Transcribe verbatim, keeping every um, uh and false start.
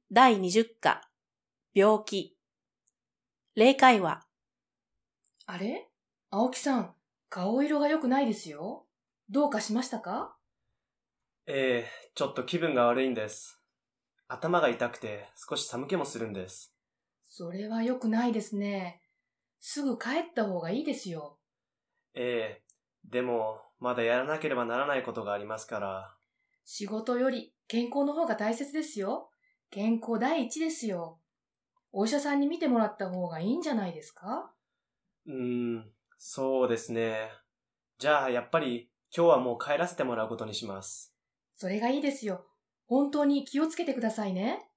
だいにじゅっか、病気。例会話。 あれ？青木さん、顔色が良くないですよ。どうかしましたか？ ええ、ちょっと気分が悪いんです。頭が痛くて少し寒気もするんです。 それは良くないですね。すぐ帰った方がいいですよ。 ええ、でもまだやらなければならないことがありますから。 仕事より健康の方が大切ですよ。健康第一ですよ。お医者さんに診てもらった方がいいんじゃないですか？ うーん、そうですね。じゃあやっぱり今日はもう帰らせてもらうことにします。 それがいいですよ。本当に気をつけてくださいね。